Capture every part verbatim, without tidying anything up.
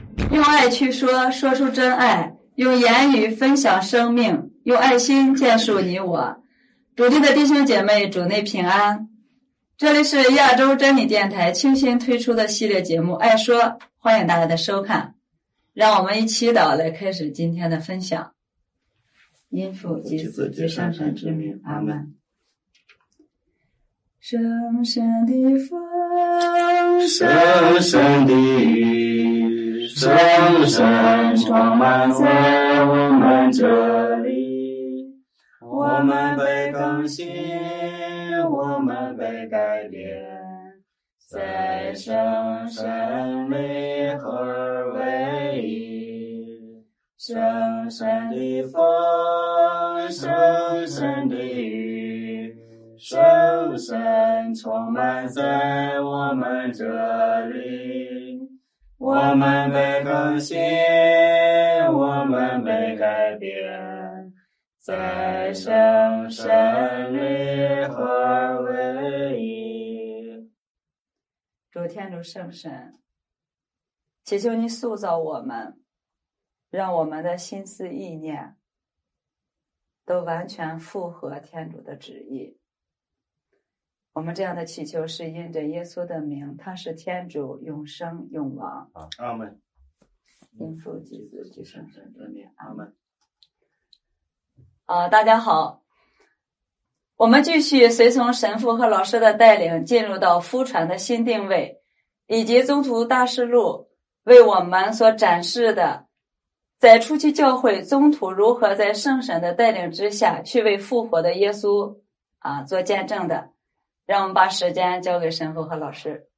用爱去说，说出真爱；用言语分享生命，用爱心建树你我。主内的弟兄姐妹，主内平安。这里是亚洲真理电台清新推出的系列节目《爱说》，欢迎大家的收看。让我们一祈祷来开始今天的分享。因父及子及圣神之名，阿们。圣神的风， 圣神的雨，圣神充满在我们这里，我们被更新，我们被改变，在圣神里合而为一。圣神的风，圣神的雨，圣神充满在我们这里，我们被更新，我们被改变，在圣神里合而为一。 主天主圣神，祈求你塑造我们，让我们的心思意念都完全符合天主的旨意。我们这样的祈求是因着耶稣的名，他是天主，永生永王。 阿们。 因父及子及圣神之名，阿们。 啊， 大家好，我们继续随从神父和老师的带领，进入到夫传的新定位，以及宗徒大事录为我们所展示的，在初期教会宗徒如何在圣神的带领之下去为复活的耶稣啊做见证的。让我们把时间交给神父和老师。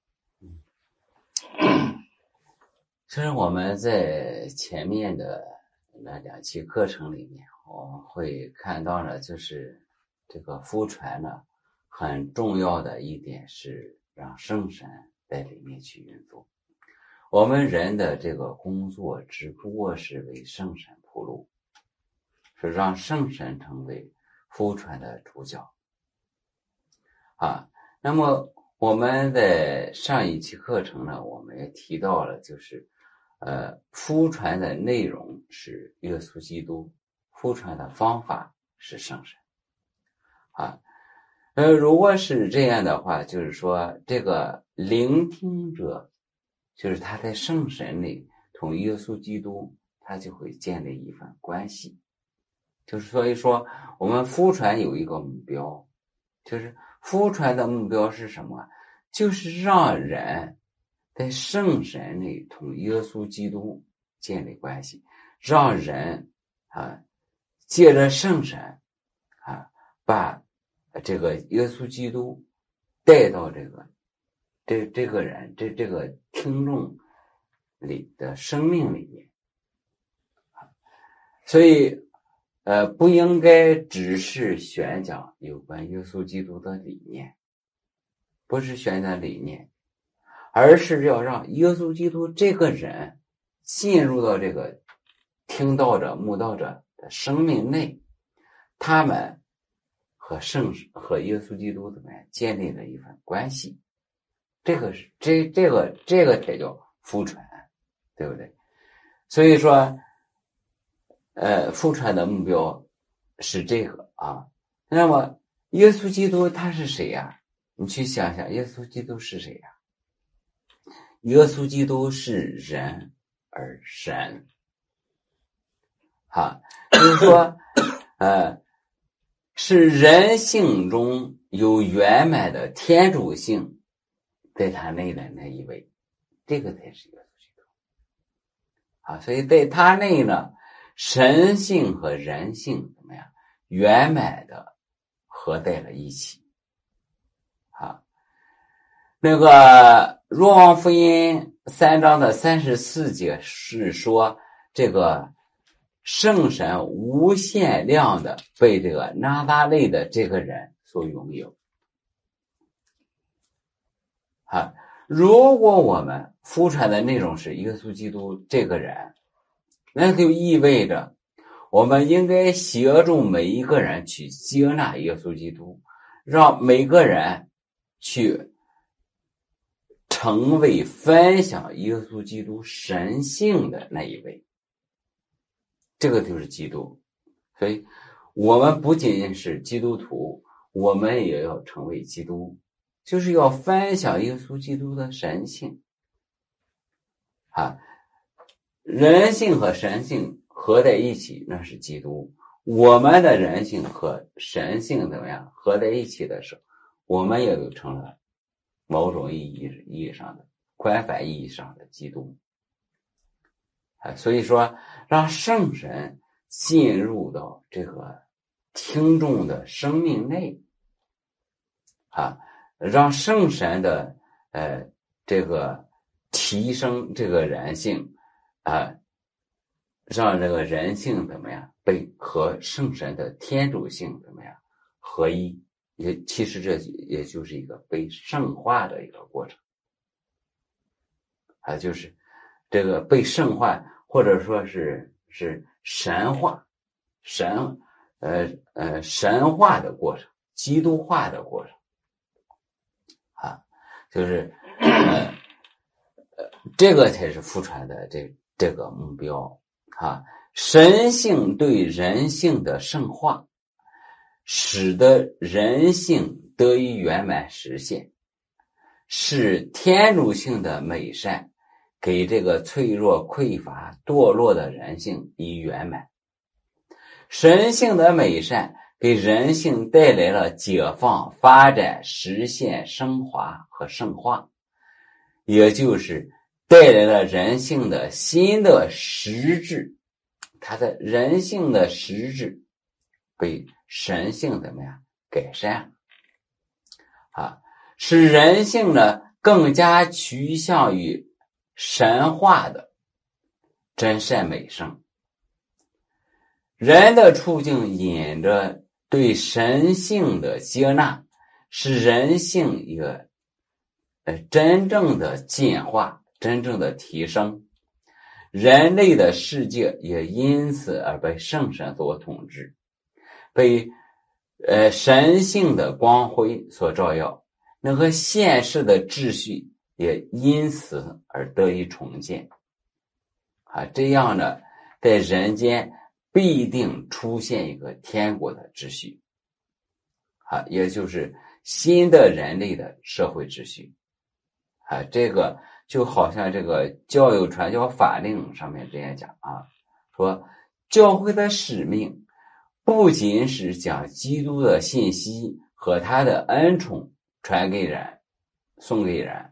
其实我们在前面的那两期课程里面，我们会看到呢，就是这个夫传呢，很重要的一点是让圣神在里面去运作。我们人的这个工作只不过是为圣神铺路，是让圣神成为夫传的主角。啊，那么我们在上一期课程呢，我们也提到了，就是呃，夫传的内容是耶稣基督，夫传的方法是圣神。啊，呃，如果是这样的话，就是说这个聆听者，就是他在圣神里同耶稣基督，他就会建立一份关系。就是所以说，我们夫传有一个目标，就是夫传的目标是什么？就是让人在圣神里同耶稣基督建立关系，让人啊借着圣神啊把这个耶稣基督带到这个这这个人这这个听众里的生命里面。所以呃，不应该只是宣讲有关耶稣基督的理念，不是宣讲理念，而是要让耶稣基督这个人进入到这个听道者、慕道者的生命内，他们和圣和耶稣基督怎么样建立了一份关系。这个是这这个这个才叫夫传，对不对？所以说。呃，夫传的目标是这个啊。那么，耶稣基督他是谁呀？你去想想，耶稣基督是谁呀？耶稣基督是人而神。好，就是说，呃，是人性中有圆满的天主性在他内的那一位，这个才是耶稣基督。啊，所以在他内呢。神性和人性怎么样圆满的合在了一起。啊，那个若望福音三章的三十四节是说，这个圣神无限量的被这个拿撒勒的这个人所拥有。啊，如果我们夫传的内容是耶稣基督这个人，那就意味着我们应该协助每一个人去接纳耶稣基督，让每个人去成为分享耶稣基督神性的那一位，这个就是基督。所以我们不仅仅是基督徒，我们也要成为基督，就是要分享耶稣基督的神性啊，人性和神性合在一起，那是基督。我们的人性和神性怎么样合在一起的时候，我们也就成了某种意义意义上的宽泛意义上的基督啊。所以说让圣神进入到这个听众的生命内啊，让圣神的呃这个提升这个人性啊，让这个人性怎么样被和圣神的天主性怎么样合一，也其实这也就是一个被圣化的一个过程啊，就是这个被圣化或者说是是神化神呃呃神化的过程，基督化的过程啊，就是呃呃这个才是福传的这这个目标啊。神性对人性的圣化，使得人性得以圆满实现，是天主性的美善给这个脆弱匮乏堕落的人性以圆满。神性的美善给人性带来了解放、发展、实现、升华和圣化，也就是带来了人性的新的实质，它的人性的实质被神性怎么样改善啊，使人性呢更加趋向于神化的真善美圣。人的处境引着对神性的接纳，使人性一个呃真正的进化，真正的提升。人类的世界也因此而被圣神所统治，被呃神性的光辉所照耀，那个现世的秩序也因此而得以重建啊，这样呢在人间必定出现一个天国的秩序啊，也就是新的人类的社会秩序啊。这个就好像这个教友传教法令上面这样讲啊，说教会的使命不仅是将基督的信息和他的恩宠传给人送给人，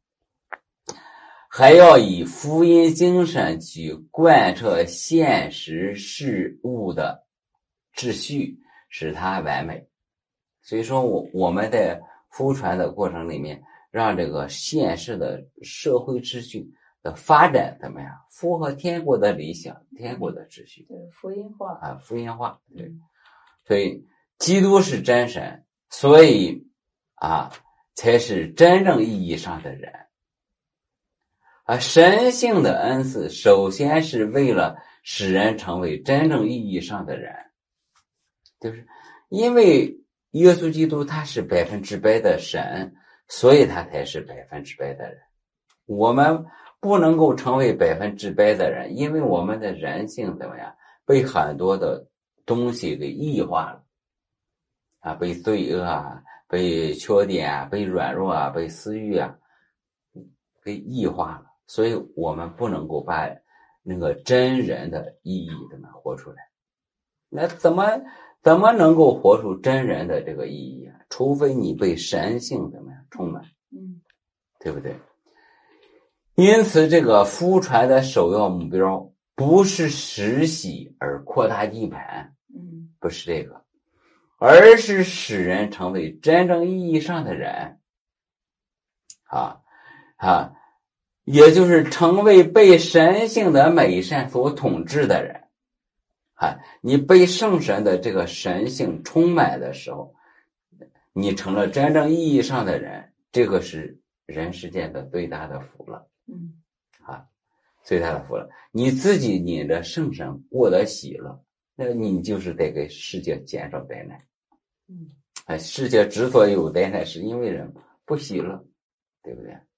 还要以福音精神去贯彻现实事物的秩序，使它完美。所以说我我们在福传的过程里面，让这个现实的社会秩序的发展怎么样，符合天国的理想，天国的秩序， 对，福音化啊，福音化，对。所以基督是真神，所以啊才是真正意义上的人啊。神性的恩赐首先是为了使人成为真正意义上的人，就是因为耶稣基督他是百分之百的神，所以他才是百分之百的人。我们不能够成为百分之百的人，因为我们的人性怎么样被很多的东西给异化了啊，被罪恶啊，被缺点啊，被软弱啊，被私欲啊给异化了，所以我们不能够把那个真人的意义怎么活出来。那怎么怎么能够活出真人的这个意义啊？除非你被神性怎么样充满， 嗯， 对不对？因此这个福传的首要目标不是实习而扩大地盘， 嗯， 不是这个，而是使人成为真正意义上的人啊啊，也就是成为被神性的美善所统治的人啊。你被圣神的这个神性充满的时候，你成了真正意义上的人，这个是人世间的最大的福了。 嗯， 啊，最大的福了。你自己引着圣神过得喜乐，那你就是得给世界减少灾难。 嗯， 哎，世界之所以有灾难，是因为人不喜乐，对不对？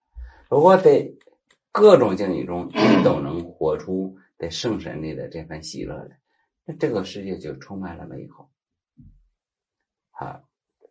如果在各种境遇中你都能活出在圣神里的这份喜乐来，那这个世界就充满了美好啊。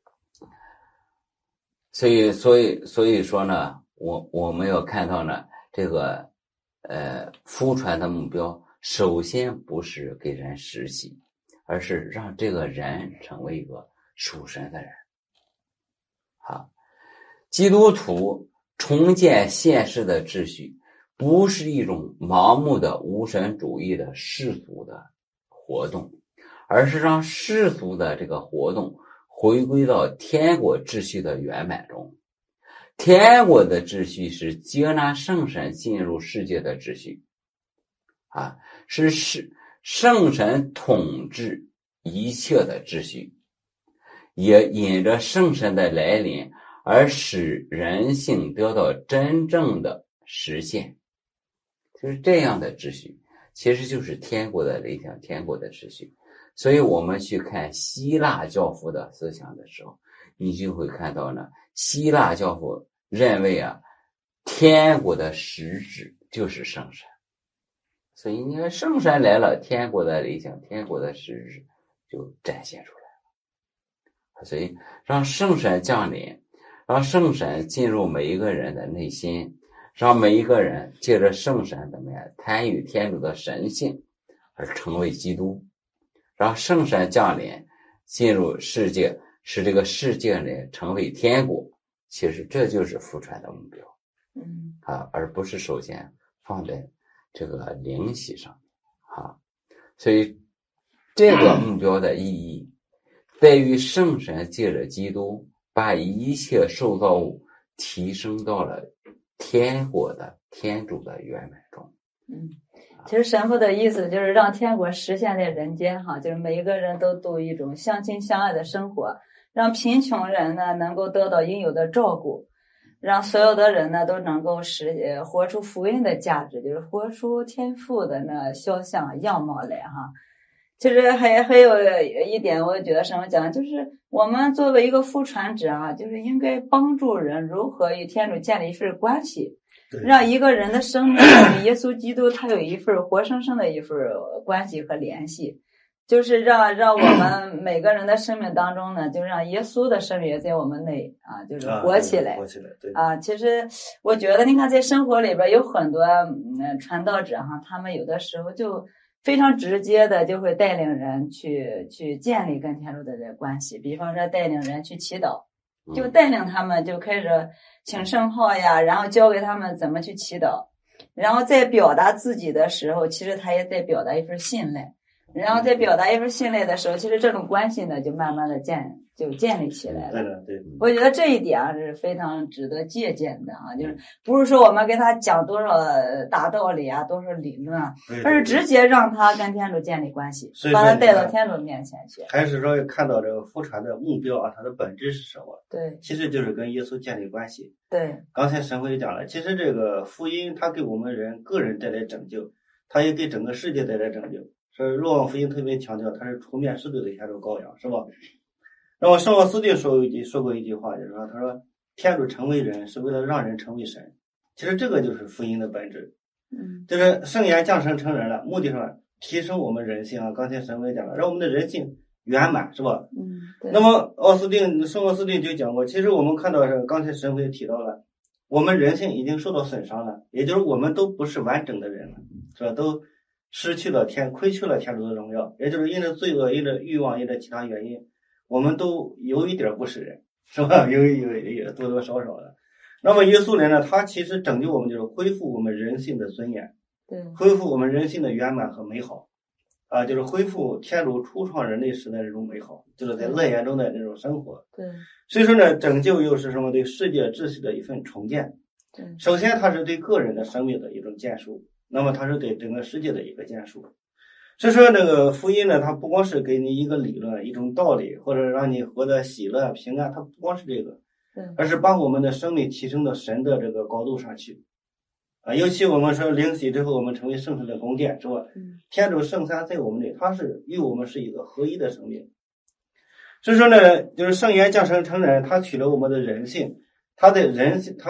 所以所以所以说呢，我我们要看到呢，这个呃福传的目标首先不是给人实习，而是让这个人成为一个属神的人。好，基督徒重建现实的秩序，不是一种盲目的无神主义的世俗的活动，而是让世俗的这个活动回归到天国秩序的圆满中。天国的秩序是接纳圣神进入世界的秩序啊，是是圣神统治一切的秩序，也引着圣神的来临而使人性得到真正的实现。就是这样的秩序其实就是天国的理想，天国的秩序。所以我们去看希腊教父的思想的时候，你就会看到呢，希腊教父认为啊，天国的实质就是圣神。所以你看圣神来了，天国的理想，天国的实质就展现出来了。所以让圣神降临，让圣神进入每一个人的内心，让每一个人借着圣神怎么样参与天主的神性而成为基督，让圣神降临进入世界，使这个世界呢成为天国。其实这就是福传的目标， 嗯啊，而不是首先放在这个灵系上啊。所以这个目标的意义在于圣神借着基督把一切受造物提升到了天国的天主的圆满中。 嗯，其实神父的意思就是让天国实现在人间哈，就是每一个人都度一种相亲相爱的生活，让贫穷人呢能够得到应有的照顾，让所有的人呢都能够实呃活出福音的价值，就是活出天父的那肖像样貌来哈。其实还还有一点，我觉得神父讲，就是我们作为一个福传者啊，就是应该帮助人如何与天主建立一份关系，让一个人的生命与耶稣基督他有一份活生生的一份关系和联系，就是让让我们每个人的生命当中呢，就让耶稣的生命也在我们内啊，就是活起来。 啊、活起来，对啊，其实我觉得你看在生活里边有很多嗯传道者哈，他们有的时候就非常直接的就会带领人去去建立跟天主的这关系，比方说带领人去祈祷，就带领他们就开始请圣号呀，然后教给他们怎么去祈祷，然后在表达自己的时候，其实他也在表达一份信赖，然后在表达一份信赖的时候，其实这种关系呢就慢慢的建就建立起来了。 对的，对。 我觉得这一点是非常值得借鉴的啊，就是不是说我们给他讲多少大道理啊，多少理论啊，而是直接让他跟天主建立关系，把他带到天主面前去。 还是说看到这个福传的目标啊，它的本质是什么？ 对， 其实就是跟耶稣建立关系。 对， 刚才神父也讲了，其实这个福音它给我们人个人带来拯救，它也给整个世界带来拯救。所以若望福音特别强调，它是出面是对的天主羔羊，是吧？那么圣奥斯定说一句说过一句话，就是说，他说天主成为人是为了让人成为神。其实这个就是福音的本质， 嗯， 就是圣言降生成人了，目的上提升我们人性啊。刚才神父也讲了，让我们的人性圆满，是吧？ 嗯，对。 那么奥斯定圣奥斯定就讲过，其实我们看到是刚才神父也提到了，我们人性已经受到损伤了，也就是我们都不是完整的人了，是吧？都失去了天，亏去了天主的荣耀，也就是因着罪恶，因着欲望，因着其他原因。我们都有一点不是人，是吧？有有有多多少少的。那么耶稣来呢，他其实拯救我们，就是恢复我们人性的尊严， 对， 恢复我们人性的圆满和美好，啊，就是恢复天主初创人类时的这种美好，就是在乐园中的这种生活。 对， 所以说呢，拯救又是什么？对世界秩序的一份重建。 对， 首先它是对个人的生命的一种建树，那么它是对整个世界的一个建树。所以说那个福音呢，它不光是给你一个理论一种道理，或者让你活得喜乐平安，它不光是这个，而是把我们的生命提升到神的这个高度上去啊。尤其我们说灵洗之后，我们成为圣神的宫殿，是吧？ 嗯，天主圣三在我们内，它是与我们是一个合一的生命。所以说呢，就是圣言降生成人，他取了我们的人性，他的人性，他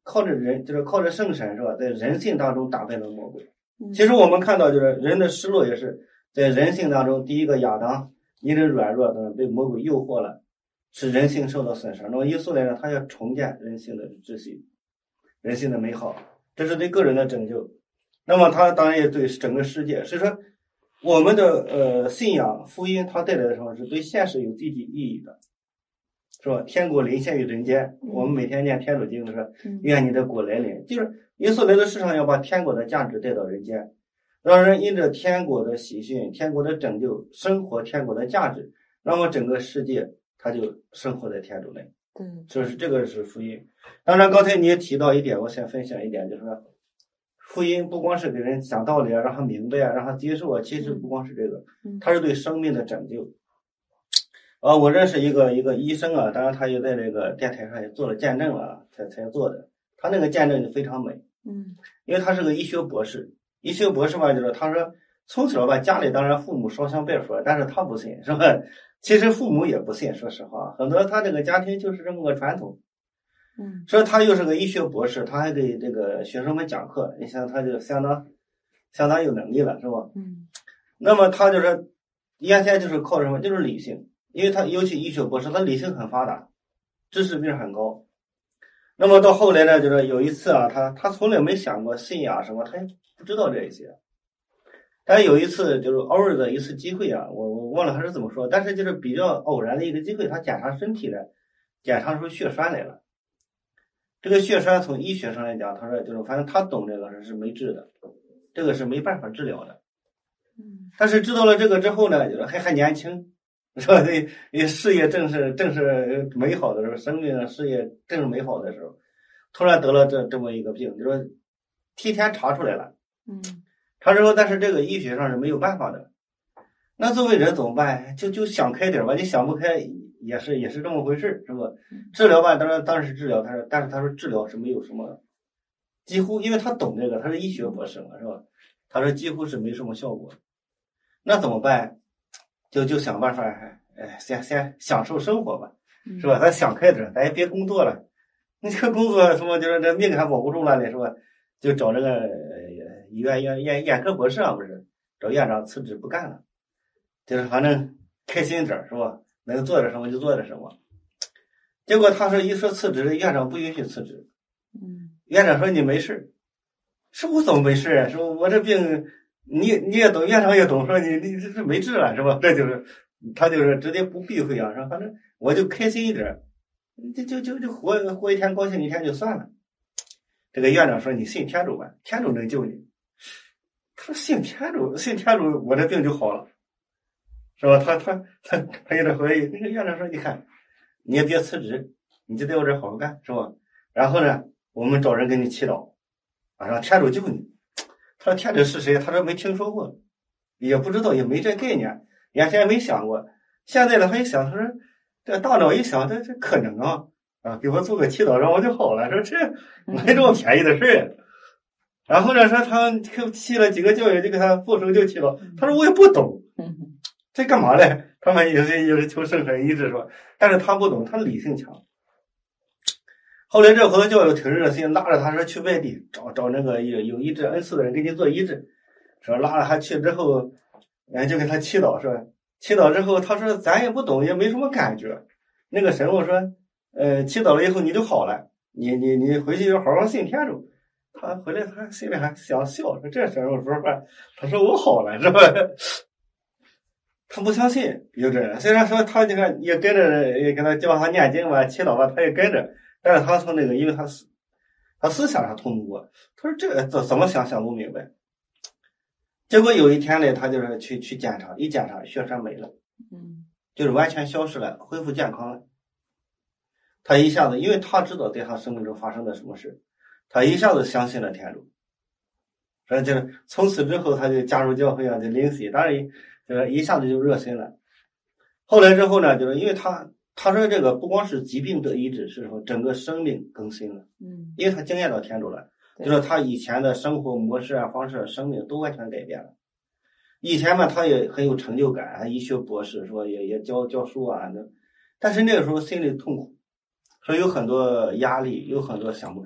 靠着人，就是靠着圣神是吧，在人性当中打败了魔鬼。其实我们看到，就是人的失落也是在人性当中，第一个亚当因着软弱的被魔鬼诱惑了，使人性受到损伤。那么耶稣来呢，他要重建人性的秩序，人性的美好，这是对个人的拯救。那么他当然也对整个世界。所以说，我们的呃信仰福音，它带来的时候是对现实有积极意义的，是吧？天国临现于人间，我们每天念天主经的是愿你的国来临，就是耶稣来到世上要把天国的价值带到人间，让人因着天国的喜讯、天国的拯救，生活天国的价值，那么整个世界他就生活在天主内。 嗯， 所以这个是福音。当然，刚才你也提到一点，我想分享一点，就是说，福音不光是给人讲道理啊，让他明白啊，让他接受啊，其实不光是这个，它是对生命的拯救。啊，我认识一个一个医生啊，当然他也在这个电台上也做了见证了，才才做的。他那个见证就非常美， 嗯， 因为他是个医学博士。医学博士吧，就是他说从小吧，家里当然父母烧香拜佛，但是他不信，是吧？其实父母也不信，说实话，很多他这个家庭就是这么个传统。 嗯， 所以他又是个医学博士，他还给这个学生们讲课，你想他就相当相当有能力了，是吧？ 嗯， 那么他就是原先就是靠什么？就是理性，因为他尤其医学博士，他理性很发达，知识面很高。那么到后来呢，就是有一次啊，他他从来没想过信仰什么，他也不知道这一些。但有一次就是偶尔的一次机会啊，我我忘了他是怎么说，但是就是比较偶然的一个机会，他检查身体呢，检查出血栓来了。这个血栓从医学上来讲，他说就是反正他懂这个是是没治的，这个是没办法治疗的。 嗯， 但是知道了这个之后呢，就是还还年轻，是吧？这事业正是正是美好的时候，生命事业正是美好的时候，突然得了这这么一个病，就说提前查出来了。 嗯， 查之后，但是这个医学上是没有办法的。那作为人怎么办？就就想开点吧，你想不开也是也是这么回事，是吧？治疗吧，当然当时治疗，他说，但是他说治疗是没有什么，几乎因为他懂这个，他是医学博士嘛，是吧？他说几乎是没什么效果。那怎么办？就就想办法，哎，先先享受生活吧，是吧？咱想开点，咱也别工作了。你这工作什么就是这命还保不住了呢，是吧？就找这个医院院院眼科博士啊，不是找院长辞职不干了，就是反正开心点，是吧？能做点什么就做点什么。结果他说一说辞职，院长不允许辞职。 嗯， 院长说你没事，是我怎么没事啊？说我这病你你也懂，院长也懂，说你你这是没治了，是吧？这就是他就是直接不避讳啊，说反正我就开心一点，就就就就活活一天高兴一天就算了。这个院长说你信天主吧，天主能救你。他说信天主，信天主，我这病就好了，是吧？他他他他有点怀疑。那个院长说你看，你也别辞职，你就在我这好好干，是吧？然后呢，我们找人给你祈祷，啊，让天主救你。他说天主是谁？他说没听说过，也不知道，也没这概念，原先没想过。现在呢，他一想，他说这大脑一想，这这可能啊啊，给我做个祈祷，让我就好了。说这没这么便宜的事儿。然后呢，说他去了几个教友，就给他复仇就祈祷。他说我也不懂，这干嘛嘞？他们也是也是求圣神医治，是吧？但是他不懂，他理性强。后来这好多教友挺热心，拉着他说去外地找找那个有有医治恩赐的人给你做医治，说拉着他去之后，嗯，就给他祈祷，是吧？祈祷之后，他说咱也不懂，也没什么感觉。那个神父说，呃，祈祷了以后你就好了，你你你回去要好好信天主。他回来他心里还想笑，说这神父说话，他说我好了，是吧？他不相信，有这人虽然说他这个也跟着也给他叫他念经吧、祈祷吧，他也跟着。但是他从那个，因为他思他思想上通不过，他说这个怎怎么想想不明白。结果有一天呢，他就是去去检查，一检查血栓没了， 嗯， 就是完全消失了，恢复健康了。他一下子，因为他知道在他生命中发生的什么事，他一下子相信了天主。所以就是从此之后，他就加入教会啊，就灵洗，当然就是一下子就热心了。后来之后呢，就是因为他。他说这个不光是疾病得医治，是说整个生命更新了， 嗯， 因为他经验到天主了，就说他以前的生活模式啊、方式、啊、生命都完全改变了。以前嘛，他也很有成就感，还医学博士，说也也教教书啊，那但是那个时候心里痛苦，说有很多压力，有很多想不开。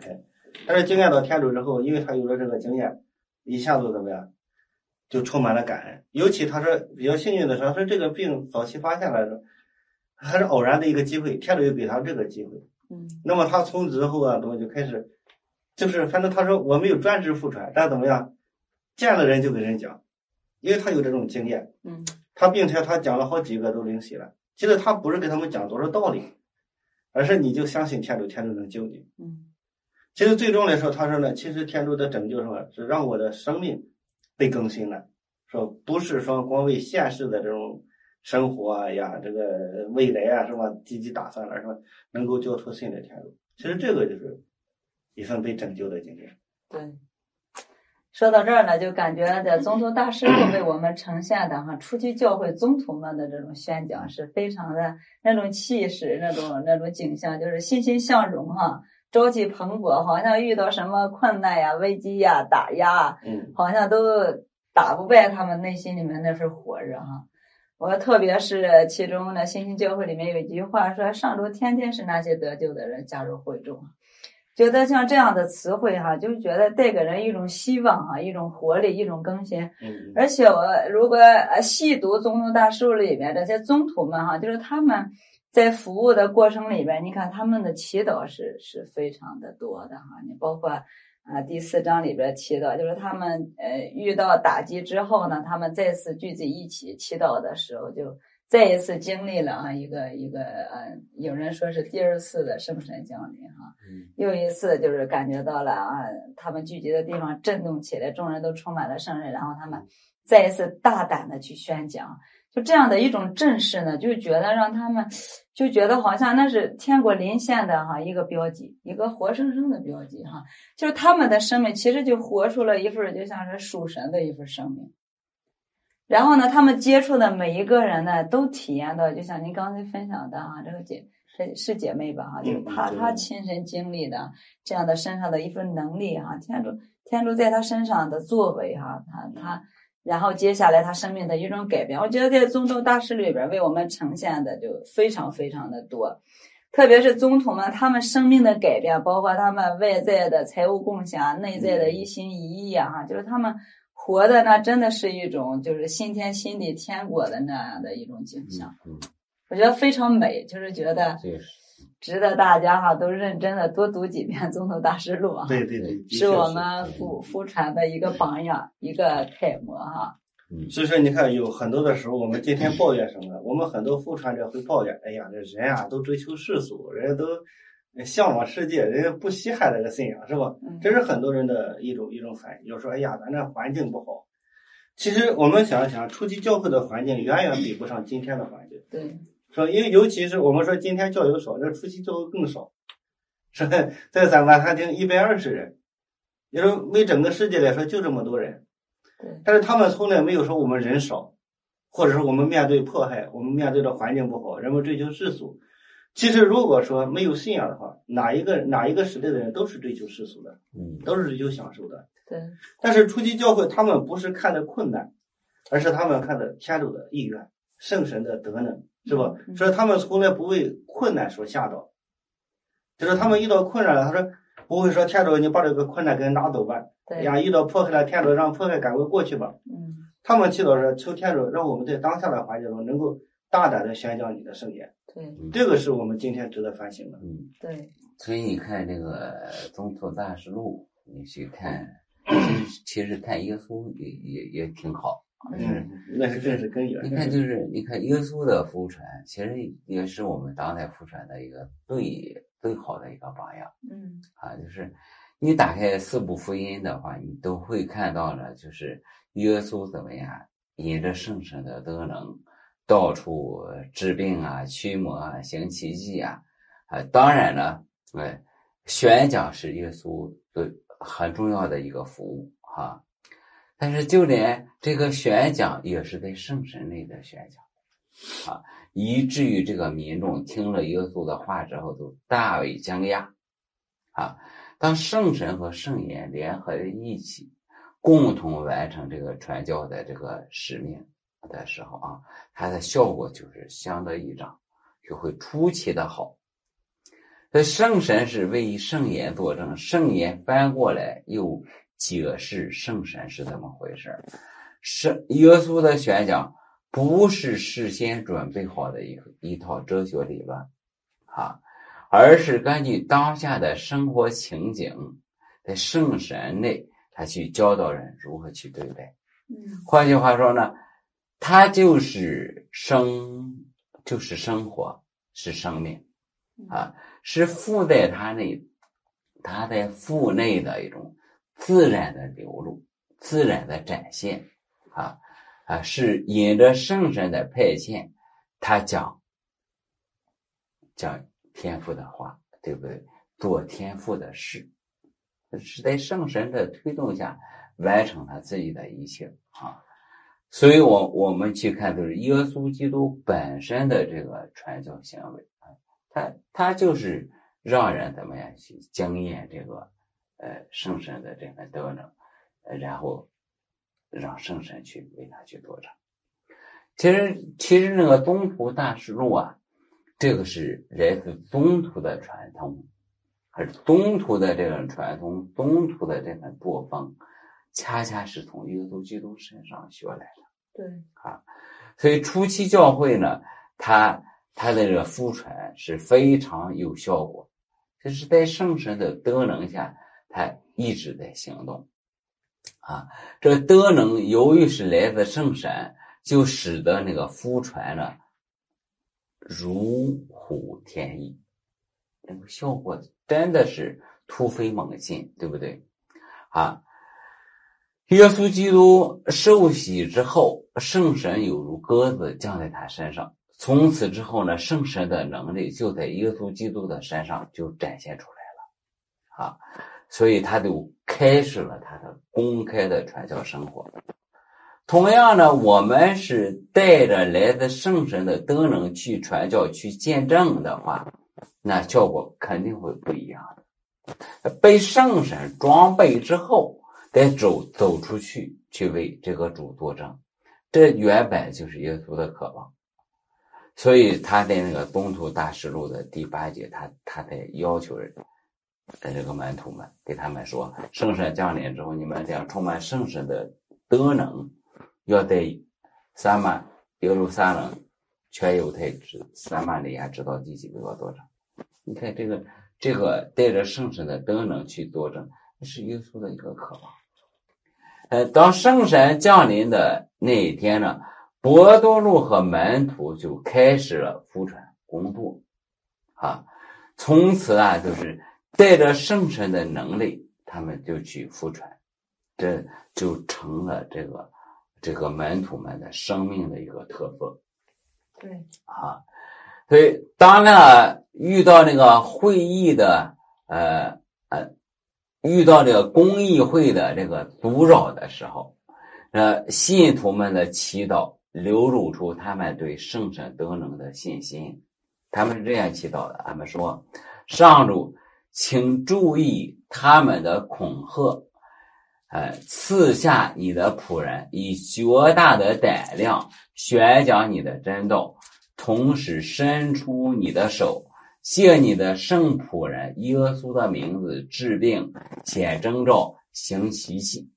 但是经验到天主之后，因为他有了这个经验，一下子怎么样，就充满了感恩。尤其他说比较幸运的是，他说这个病早期发现了的时候，还是偶然的一个机会，天主又给他这个机会。 嗯， 那么他从之后啊，怎么就开始，就是反正他说我没有专职复传，但怎么样，见了人就给人讲，因为他有这种经验。 嗯， 他并且他讲了好几个都灵洗了。其实他不是给他们讲多少道理，而是你就相信天主，天主能救你。 嗯， 其实最终来说，他说呢，其实天主的拯救什么，是让我的生命被更新了，说不是说光为现世的这种生活啊呀，这个未来啊什么积极打算了，是吧？能够交托信的天主。其实这个就是一份被拯救的经验。 对。 说到这儿呢，就感觉这宗徒大师录为我们呈现的哈，初期教会宗徒们的这种宣讲是非常的那种气势，那种那种景象，就是欣欣向荣哈，朝气蓬勃，好像遇到什么困难呀、危机呀、打压， 嗯， 好像都打不败他们内心里面那份火热哈。我特别是其中呢，新兴教会里面有一句话说：“上主天天是那些得救的人加入会众。”觉得像这样的词汇哈，就觉得带给人一种希望哈，一种活力，一种更新。 嗯， 而且我如果呃细读宗徒大事录里面这些宗徒们哈，就是他们在服务的过程里边，你看他们的祈祷是是非常的多的哈。你包括啊、呃、第四章里边祈祷，就是他们呃遇到打击之后呢，他们再次聚在一起祈祷的时候，就再一次经历了啊一个一个呃，有人说是第二次的圣神降临哈，又一次就是感觉到了啊，他们聚集的地方震动起来，众人都充满了圣人，然后他们再一次大胆的去宣讲，就这样的一种阵势呢，就觉得让他们就觉得好像那是天国临现的哈一个标记，一个活生生的标记哈，就是他们的生命其实就活出了一份就像是属神的一份生命。然后呢，他们接触的每一个人呢，都体验到，就像您刚才分享的啊，这个姐是是姐妹吧哈，就是她她亲身经历的这样的身上的一份能力哈，天主天主在她身上的作为哈，她她，然后接下来她生命的一种改变，我觉得在宗徒大事里边为我们呈现的就非常非常的多，特别是宗徒们他们生命的改变，包括他们外在的财务贡献，内在的一心一意啊哈，就是他们活的那真的是一种就是新天新地天国的那样的一种景象， 嗯嗯、 我觉得非常美，就是觉得值得大家哈都认真的多读几遍宗徒大事录啊， 对对对， 是我们福福传的一个榜样，一个楷模哈。 所以说你看有很多的时候我们今天抱怨什么，我们很多福传者会抱怨，哎呀这人啊都追求世俗，人家都向往世界，人家不稀罕这个信仰是吧？这是很多人的一种一种反应，就是说哎呀咱这环境不好。其实我们想一想，初期教会的环境远远比不上今天的环境。 对， 说因为尤其是我们说今天教友少，这初期教会更少。是在咱晚餐厅一百二十人，也就是为整个世界来说就这么多人。 对， 但是他们从来没有说我们人少，或者说我们面对迫害，我们面对的环境不好，人们追求世俗。其实如果说没有信仰的话，哪一个哪一个时代的人都是追求世俗的， 嗯， 都是追求享受的。 对。 但是初期教会他们不是看的困难，而是他们看的天主的意愿，圣神的德能，是吧？ 嗯、 所以他们从来不为困难所吓到，就是他们遇到困难了，他说不会说天主你把这个困难给拿走吧， 对呀，遇到迫害了，天主让迫害赶快过去吧。 嗯， 他们祈祷是求天主让我们在当下的环境中能够大胆的宣讲你的圣言。 对， 这个是我们今天值得反省的。 嗯， 对。 所以你看这个宗徒大事录，你去看，其实看耶稣也也也挺好。 嗯，那是真是根源。 你看，就是你看耶稣的福传，其实也是我们当代福传的一个最最好的一个榜样。 嗯， 啊，就是你打开四部福音的话，你都会看到了，就是耶稣怎么样，引着圣神的德能，到处治病啊、驱魔啊、行奇迹啊。啊，当然了，哎，宣讲是耶稣最很重要的一个服务哈。啊，但是就连这个宣讲也是在圣神里的宣讲啊，以至于这个民众听了耶稣的话之后都大为惊讶啊。当圣神和圣言联合在一起，共同完成这个传教的这个使命的时候啊，它的效果就是相得益彰，就会出奇的好。 这圣神是为圣言作证，圣言翻过来又解释圣神是怎么回事。是耶稣的宣讲不是事先准备好的一一套哲学理论啊，而是根据当下的生活情景，在圣神内他去教导人如何去对待。 嗯， 换句话说呢，它就是生，就是生活，是生命啊，是附在它内，它在腹内的一种自然的流露，自然的展现啊啊，是引着圣神的派遣，他讲讲天父的话，对不对？做天父的事，是在圣神的推动下完成他自己的一切啊。所以我我们去看，就是耶稣基督本身的这个传教行为啊，他他就是让人怎么样去经验这个呃圣神的这个德能，呃然后让圣神去为他去作证。其实其实那个宗徒大事录啊，这个是来自宗徒的传统，而宗徒的这种传统，宗徒的这个作风，恰恰是从耶稣基督身上学来的。 对啊，所以初期教会呢，它它的这个福传是非常有效果，就是在圣神的德能下，它一直在行动。啊，这德能由于是来自圣神，就使得那个福传呢如虎添翼，那个效果真的是突飞猛进，对不对？啊，耶稣基督受洗之后，圣神有如鸽子降在他身上，从此之后呢，圣神的能力就在耶稣基督的身上就展现出来了啊，所以他就开始了他的公开的传教生活。同样呢，我们是带着来自圣神的德能去传教去见证的话，那效果肯定会不一样的。被圣神装备之后，再走走出去去为这个主作证，这原本就是耶稣的渴望。所以他在那个宗徒大事录的第八节，他他在要求人的这个门徒们，给他们说，圣神降临之后，你们将充满圣神的德能，要在撒玛耶路撒冷全犹太直撒玛利亚直到地极为我作证。你看这个这个带着圣神的德能去作证，是耶稣的一个渴望。呃，当圣神降临的那一天呢，伯多禄和门徒就开始了福传工作啊，从此啊，就是带着圣神的能力，他们就去福传，这就成了这个这个门徒们的生命的一个特色。 对啊，所以当呢遇到那个会议的呃呃遇到这个公议会的这个阻扰的时候，呃信徒们的祈祷流露出他们对圣神德能的信心。他们是这样祈祷的，他们说，上主请注意他们的恐吓，呃，赐下你的仆人以绝大的胆量宣讲你的真道，同时伸出你的手，借你的圣仆人耶稣的名字治病、显征兆、行奇迹。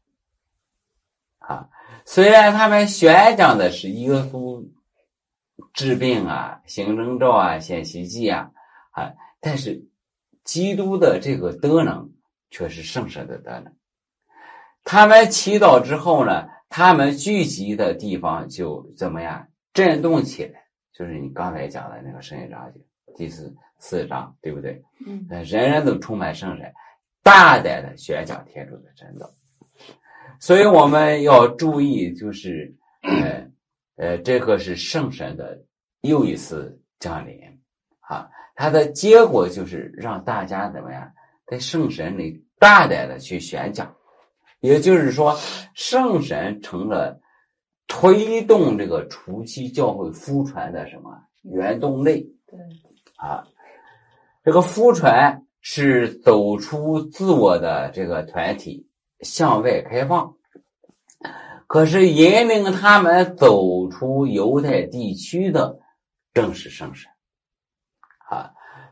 啊，虽然他们宣讲的是耶稣治病啊、行征兆啊、显奇迹啊，啊，但是基督的这个德能却是圣神的德能。他们祈祷之后呢，他们聚集的地方就怎么样震动起来，就是你刚才讲的那个圣经章节第四四章，对不对？ 嗯， 人人都充满圣神，大胆的宣讲天主的真道。所以我们要注意，就是呃呃，这个是圣神的又一次降临啊，它的结果就是让大家怎么样在圣神里大胆的去宣讲。也就是说，圣神成了推动这个初期教会福传的什么原动力。 对啊，这个福传是走出自我的这个团体，向外开放。可是引领他们走出犹太地区的正是圣神啊，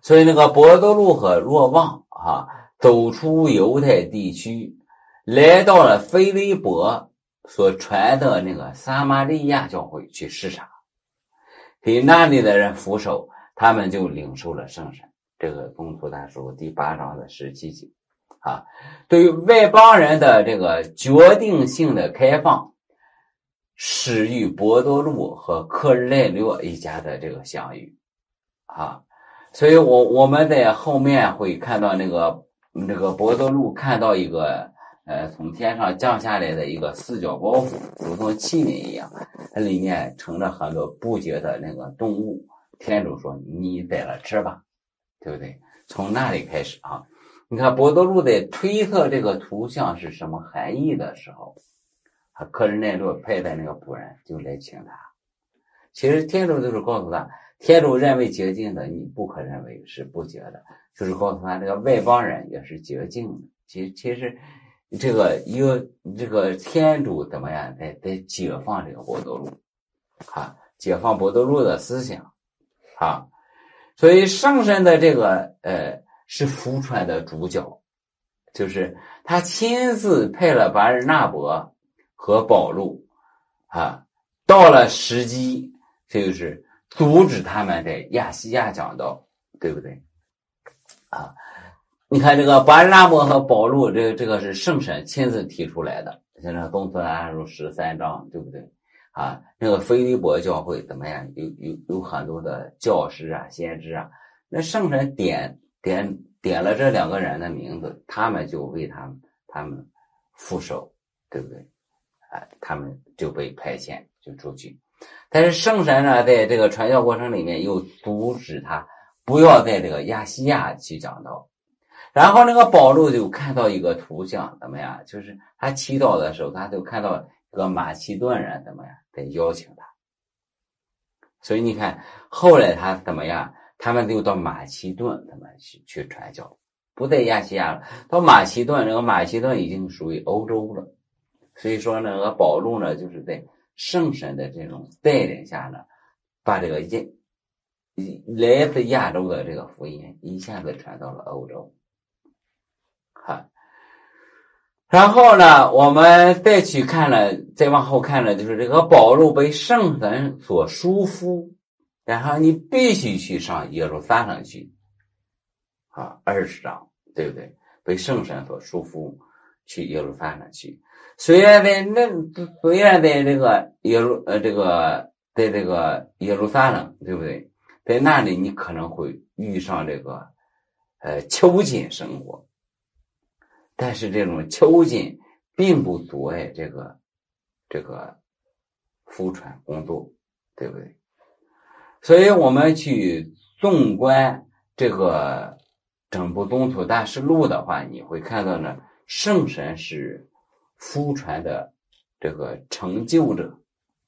所以那个伯多禄和若望啊，走出犹太地区，来到了腓利伯所传的那个撒玛利亚教会去视察，给那里的人俯首，他们就领受了圣神。这个宗徒大书第八章的十七节啊，对于外邦人的这个决定性的开放，始于伯多禄和科日内略一家的这个相遇啊，所以我我们在后面会看到那个那个伯多禄看到一个呃从天上降下来的一个四角包袱，如同器皿一样，里面盛着很多不洁的那个动物。天主说：“你宰了吃吧。”对不对？从那里开始啊，你看伯多禄在推测这个图像是什么含义的时候，他科日内略派的那个仆人就来请他。其实天主就是告诉他，天主认为洁净的，你不可认为是不洁的，就是告诉他这个外邦人也是洁净的。其其实这个一个这个天主怎么样在在解放这个伯多禄啊，解放伯多禄的思想啊。所以圣神的这个呃是福传的主角，就是他亲自派了巴尔纳伯和保禄啊，到了时机就是阻止他们在亚细亚讲道，对不对啊？你看这个巴尔纳伯和保禄，这个这个是圣神亲自提出来的，现在东村安书十三章，对不对啊？那个腓利伯教会怎么样？有有有很多的教师啊、先知啊，那圣神点点点了这两个人的名字，他们就为他们他们副手，对不对？啊，他们就被派遣就出去。但是圣神呢，在这个传教过程里面又阻止他不要在这个亚细亚去讲道。然后那个保禄就看到一个图像，怎么样？就是他祈祷的时候，他就看到一个马其顿人怎么样在邀请他。所以你看，后来他怎么样？他们就到马其顿，他们去去传教，不在亚细亚了。到马其顿，那个马其顿已经属于欧洲了。所以说那个保禄呢，就是在圣神的这种带领下呢，把这个亚来自亚洲的这个福音一下子传到了欧洲。好，然后呢，我们再去看了，再往后看了，就是这个保禄被圣神所束缚，然后你必须去上耶路撒冷去，啊，二十章，对不对？被圣神所束缚，去耶路撒冷去。虽然在那，虽然在这个耶路呃这个在这个耶路撒冷，对不对？在那里你可能会遇上这个呃囚禁生活。但是这种囚禁并不阻碍这个这个福传工作，对不对？所以我们去纵观这个整部宗徒大事录的话，你会看到呢，圣神是福传的这个成就者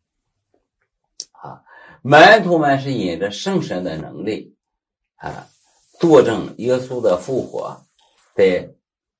啊，门徒们是引着圣神的能力啊，作证耶稣的复活，在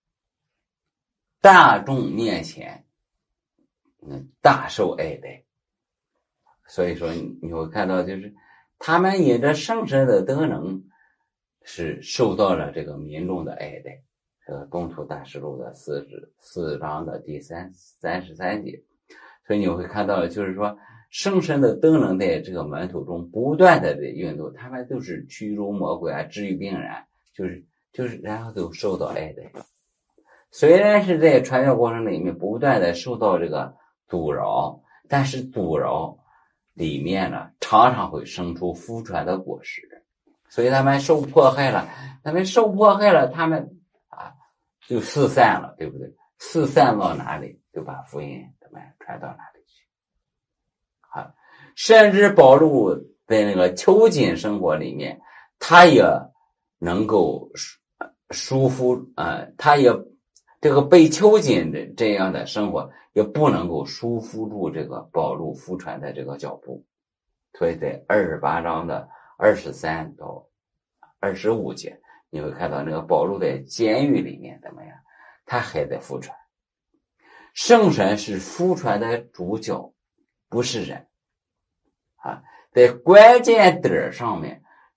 大众面前，嗯，大受爱戴。所以说，你会看到，就是他们引着圣神的德能，是受到了这个民众的爱戴。这个宗徒大事录的四十四章的第三三十三节，所以你会看到，就是说，圣神的德能在这个门徒中不断的在运动，他们都是驱逐魔鬼啊，治愈病人，就是就是，然后都受到爱戴。虽然是在传教过程里面不断的受到这个阻挠，但是阻挠里面呢，常常会生出福传的果实，所以他们受迫害了，他们受迫害了，他们啊就四散了，对不对？四散到哪里，就把福音怎么样传到哪里去。啊，甚至保禄在那个囚禁生活里面，他也能够舒服啊，他也。这个被囚禁的这样的生活也不能够束缚住这个保禄福传的这个脚步，所以在二十八章的二十三到二十五节，你会看到那个保禄在监狱里面怎么样，他还在福传。圣神是福传的主角，不是人啊，在关键点上面，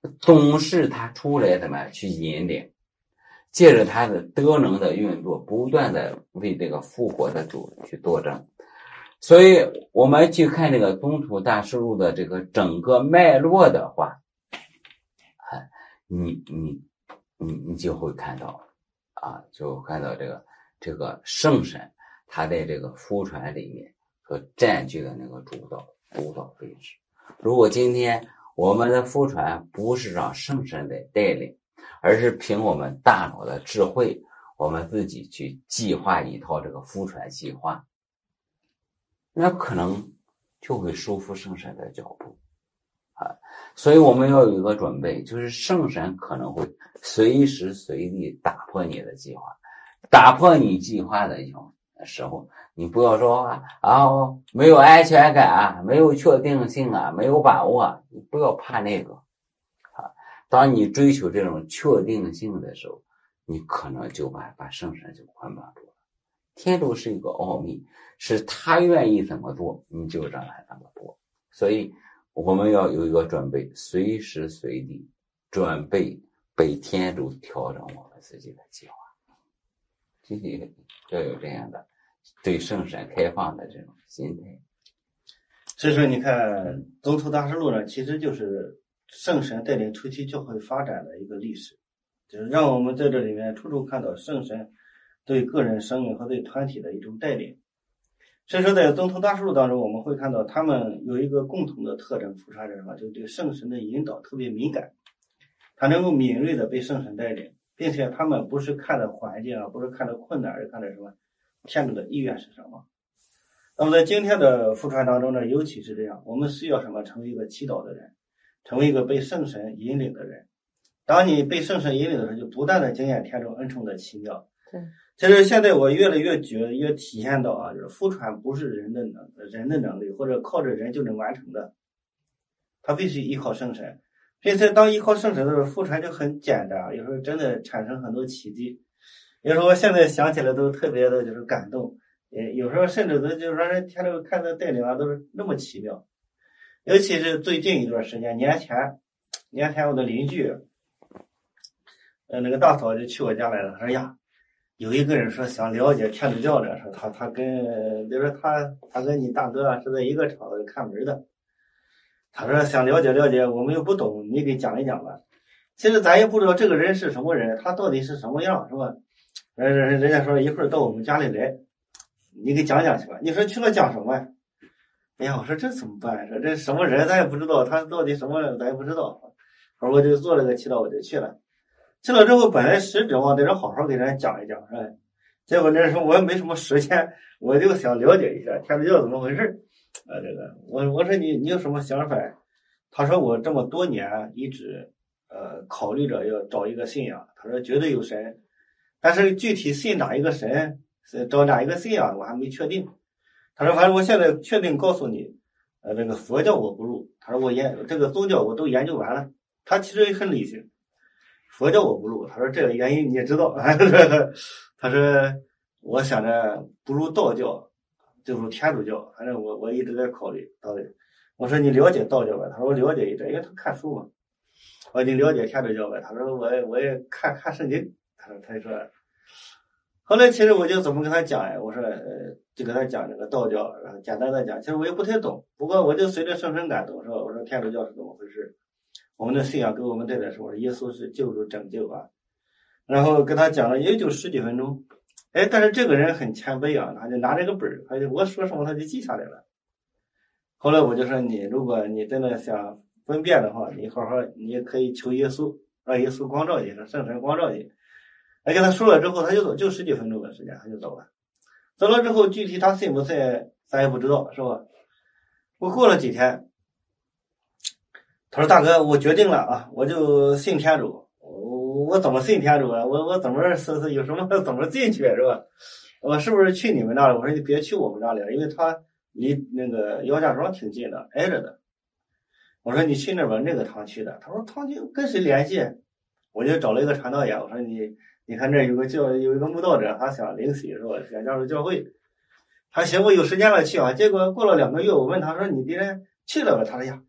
总是他出来怎么去引领，借着他的德能的运作，不断的为这个复活的主去作证。所以我们去看这个宗徒大事录的这个整个脉络的话，啊，你你你你就会看到啊，就看到这个这个圣神他在这个福传里面所占据的那个主导主导位置。如果今天我们的福传不是让圣神来带领，而是凭我们大脑的智慧，我们自己去计划一套这个福传计划，那可能就会收复圣神的脚步啊。所以我们要有一个准备，就是圣神可能会随时随地打破你的计划，打破你计划的时候，你不要说啊，啊没有安全感啊，没有确定性啊，没有把握啊，你不要怕那个啊。当你追求这种确定性的时候，你可能就把把圣神就捆绑住了。天主是一个奥秘，是他愿意怎么做，你就让他怎么做。所以我们要有一个准备，随时随地准备被天主调整我们自己的计划。自己要有这样的对圣神开放的这种心态。 所以说你看宗徒大事录呢，其实就是圣神带领初期教会发展的一个历史，就是让我们在这里面处处看到圣神对个人生命和对团体的一种带领。所以说在宗徒大事录当中，我们会看到他们有一个共同的特征，福传者啊，就是对圣神的引导特别敏感，他能够敏锐的被圣神带领，并且他们不是看的环境啊，不是看的困难，而看的什么天主的意愿是什么。那么在今天的福传当中呢，尤其是这样，我们需要什么？成为一个祈祷的人，成为一个被圣神引领的人。当你被圣神引领的时候，就不断的经验天主恩宠的奇妙。 对， 其实现在我越来越觉越体现到啊，就是福传不是人的能人的能力，或者靠着人就能完成的，他必须依靠圣神。并且当依靠圣神的时候，福传就很简单，有时候真的产生很多奇迹。有时候我现在想起来都特别的就是感动，也有时候甚至都就是让人天主看的带领啊都是那么奇妙。尤其是最近一段时间，年前年前我的邻居呃那个大嫂就去我家来了，说呀有一个人说想了解天主教的，说他他跟就是他他跟你大哥啊是在一个场子看门的，他说想了解了解，我们又不懂，你给讲一讲吧。其实咱也不知道这个人是什么人，他到底是什么样，是吧？人人人家说一会儿到我们家里来，你给讲讲去吧。你说去了讲什么呀？哎呀，我说这怎么办？说这什么人咱也不知道，他到底什么人咱也不知道。后我就做了个祈祷，我就去了。去了之后，本来是指望在这好好给人讲一讲，是吧？结果那时候我也没什么时间，我就想了解一下天主教怎么回事。啊，这个我我说你你有什么想法？他说我这么多年一直呃考虑着要找一个信仰，他说绝对有神，但是具体信哪一个神，找哪一个信仰我还没确定。他说反正我现在确定告诉你，呃这个佛教我不入，他说我研这个宗教我都研究完了。他其实也很理性，佛教我不入，他说这个原因你也知道。他说我想着不入道教就入天主教，反正我我一直在考虑到底。我说你了解道教吧？他说我了解一点，因为他看书嘛。我说你了解天主教吧？他说我也我也看看圣经。他说他就说，后来其实我就怎么跟他讲呀？我说呃就跟他讲这个道教，然后简单的讲，其实我也不太懂，不过我就随着圣神感动说，我说天主教是怎么回事？我们的信仰给我们带来什么？耶稣是救主拯救啊。然后跟他讲了也就十几分钟。哎，但是这个人很谦卑啊，他就拿着个本儿，他就我说什么他就记下来了。后来我就说你如果你真的想分辨的话，你好好你也可以求耶稣，让耶稣光照你，让圣神光照你。哎，跟他说了之后他就走，就十几分钟的时间他就走了。走了之后具体他信不信咱也不知道，是吧？我过了几天，他说大哥我决定了啊，我就信天主。我我怎么信天主啊？我我怎么是是有什么怎么进去是吧？我是不是去你们那里？我说你别去我们那里了，因为他离那个姚家庄挺近的，挨着的。我说你去那边那个堂区的。他说堂区跟谁联系？我就找了一个传道员，我说你你看这有个教有一个慕道者，他想领洗是吧？想加入教会。他行，我有时间了去啊。结果过了两个月，我问他说你别人去了吧？他说呀，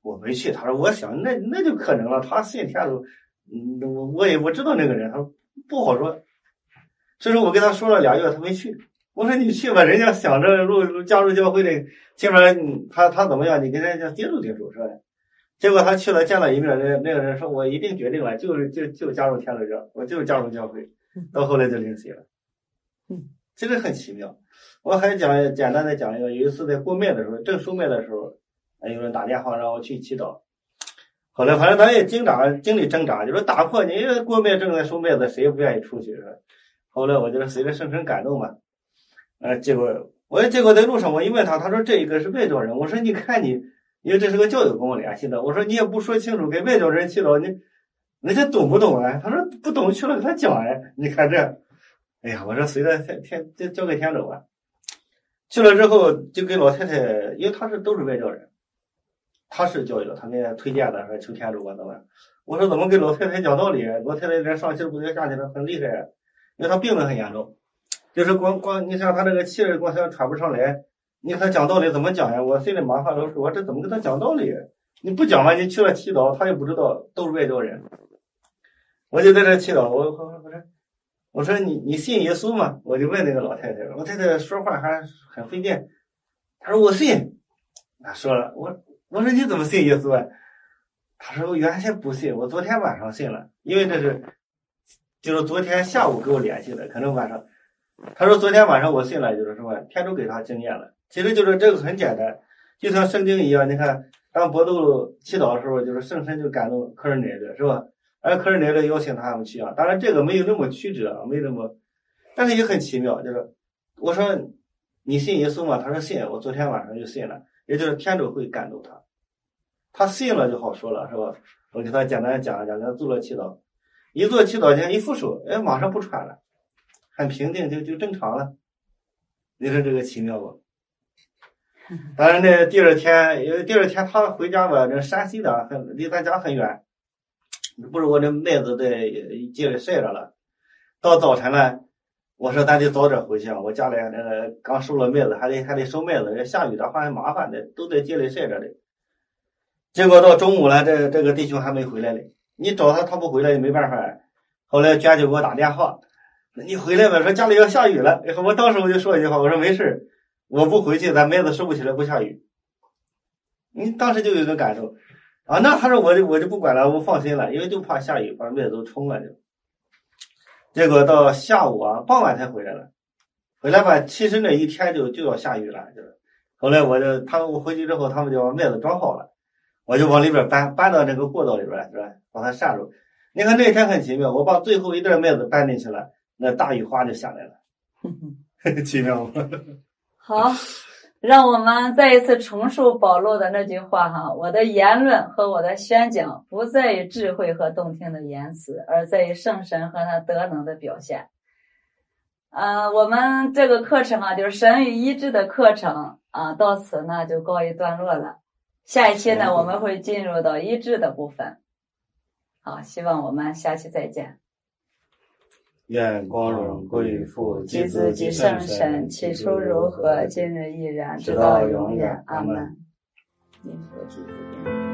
我没去。他说我想那那就可能了，他信天主，嗯，我我也不知道那个人，他说不好说。所以说我跟他说了俩月，他没去。我说你去吧，人家想着入加入教会的，起码他他怎么样，你跟人家接触接触是吧？结果他去了见了一面，那那个人说我一定决定了，就就就加入天主教，我就加入教会。到后来就领洗了。 嗯， 这个很奇妙。我还讲简单的讲一个，有一次在过麦的时候，正收麦的时候，有人打电话让我去祈祷。后来反正咱也经常经历挣扎，就是打破你过麦正在收麦子，谁也不愿意出去是吧？后来我就是随着圣神感动嘛，呃，结果我结果在路上我一问他，他说这一个是外教人。我说你看你，因为这是个教友跟我联系的，我说你也不说清楚，给外教人祈祷，你人家懂不懂啊？他说不懂，去了给他讲哎，你看这，哎呀，我说随着天天就交给天主吧。去了之后就跟老太太，因为他是都是外教人，他是教友，他给人推荐的说求天主啊怎么？我说怎么给老太太讲道理？老太太连上气不接下气的很厉害。因为他病得很严重，就是光光你像他这个气儿光想喘不上来，你给他讲道理怎么讲呀？我心里麻烦都是我这怎么跟他讲道理？你不讲完你去了祈祷，他也不知道都是外教人。我就在这祈祷，我我我说我说你你信耶稣吗？我就问那个老太太，老太太说话还很费劲，她说我信。她说了，我我说你怎么信耶稣啊？她说我原先不信，我昨天晚上信了，因为这是。就是昨天下午给我联系的，可能晚上，他说昨天晚上我信了，就是什么天主给他经验了。其实就是这个很简单，就像圣经一样，你看当伯多禄祈祷的时候，就是圣神就感动科尔乃勒是吧？而科尔乃勒邀请他们去啊，当然这个没有那么曲折，没那么，但是也很奇妙。就是我说你信耶稣吗？他说信，我昨天晚上就信了，也就是天主会感动他，他信了就好说了是吧？我给他简单讲一讲，他做了祈祷。一做祈祷间一复手，哎，马上不喘了，很平静，就就正常了。你说这个奇妙不？当然呢，第二天，因为第二天他回家吧，这山西的很离咱家很远，不是我这麦子在街里晒着了。到早晨了，我说咱得早点回去啊，我家里那个刚收了麦子，还得还得收麦子，下雨的话很麻烦的，都在街里晒着的。结果到中午了，这这个弟兄还没回来嘞。你找他，他不回来也没办法。后来娟就给我打电话，你回来吧，说家里要下雨了。我当时我就说一句话，我说没事，我不回去，咱麦子收不起来，不下雨。你当时就有一个感受啊，那他说我就我就不管了，我放心了，因为就怕下雨把麦子都冲了就。结果到下午啊，傍晚才回来了。回来吧，其实那一天就就要下雨了，就是。后来我就他们我回去之后，他们就把麦子装好了。我就往里边搬，搬到这个过道里边，是吧？把它扇住。你看那天很奇妙，我把最后一袋麦子搬进去了，那大雨花就下来了，奇妙吗？ 好，让我们再一次重述保罗的那句话哈：我的言论和我的宣讲不在于智慧和动听的言辞，而在于圣神和他德能的表现。呃，我们这个课程啊，就是神与医治的课程啊，到此呢就告一段落了。下一期呢，我们会进入到医治的部分。好，希望我们下期再见。 愿光荣归于父、 及子、及圣神，起初如何，今日亦然，直到永远。阿门。因父及子。